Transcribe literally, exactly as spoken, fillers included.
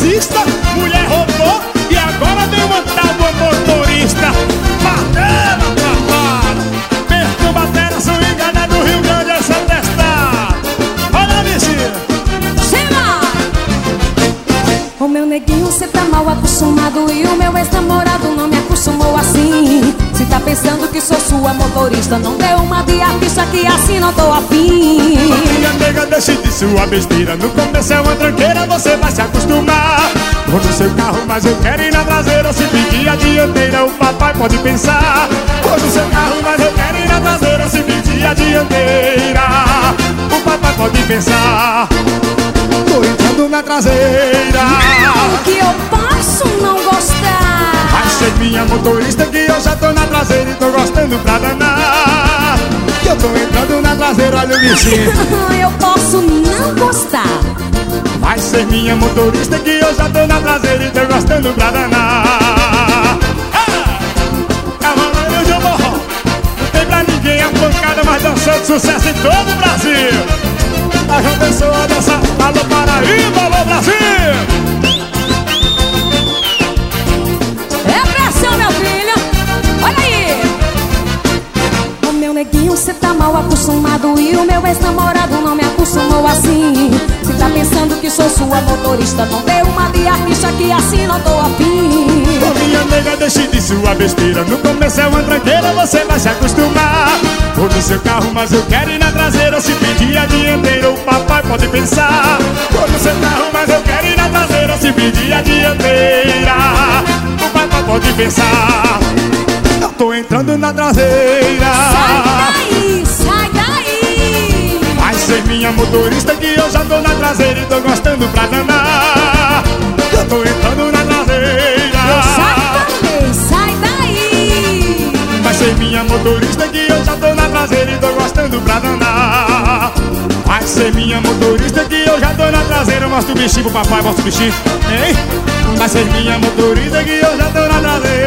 taxista, mulher roubou e agora deu uma tal do motorista. Batera, papai, perturba a terra, são enganados do Rio Grande, essa testa. Olha a bichinha. O meu neguinho, cê tá mal acostumado e o meu ex-namorado não me acostumou assim. Se tá pensando que sou sua motorista, não deu uma de artista que assim não tô afim. Minha nega, deixe de sua besteira, no começo é uma tranqueira, você vai se acostumar. Vou no seu carro, mas eu quero ir na traseira, se pedir a dianteira o papai pode pensar. Vou no seu carro, mas eu quero ir na traseira, se pedir a dianteira o papai pode pensar. Tô entrando na traseira. Não, que eu posso não gostar. Vai ser minha motorista que eu já tô na traseira e tô gostando pra danar. Que eu tô entrando na traseira, olha o bichinho. Eu posso não gostar. Vai ser minha motorista que eu já tô na traseira e tô gostando pra danar. Cavaleiro de Morro, não tem pra ninguém a pancada mais dançando sucesso em todo o Brasil. A João Pessoa dança, alô Paraíba, alô Brasil. É pressão, meu filho. Olha aí. O meu neguinho, cê tá mal acostumado e o meu ex-namorado não me acostumou assim. Cê tá pensando que sou sua motorista, não deu uma de artista que assim não tô afim. Ô minha nega, deixe de sua besteira, no começo é uma tranqueira, você vai se acostumar. Vou no seu carro, mas eu quero ir na traseira, se pedir a dianteira o papai pode pensar. Vou no seu carro, mas eu quero ir na traseira, se pedir a dianteira o papai pode pensar. Eu tô entrando na traseira. Sai daí, sai daí. Vai ser minha motorista que eu já tô na traseira e tô gostando pra danar. Eu tô entrando na traseira. Eu já falei, sai daí. Vai ser minha motorista que eu já tô na traseira e tô gostando pra danar. Vai ser minha motorista que eu já tô na traseira. Mostra o bichinho pro papai, mostra o bichinho, hein? Vai ser minha motorista que eu já tô na traseira.